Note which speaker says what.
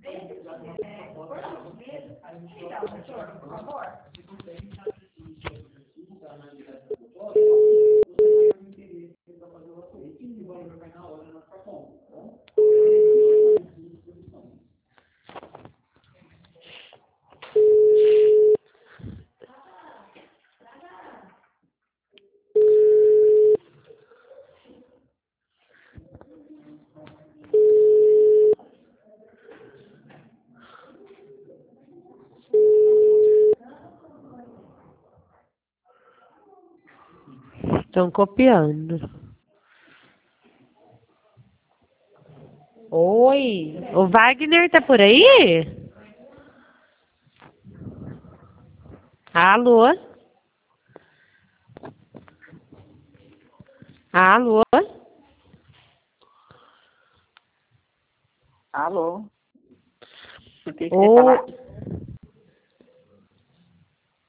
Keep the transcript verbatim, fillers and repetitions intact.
Speaker 1: Estão copiando. Oi, o Wagner tá por aí? Alô? Alô?
Speaker 2: Alô? O que que você
Speaker 1: Ô,
Speaker 2: falar?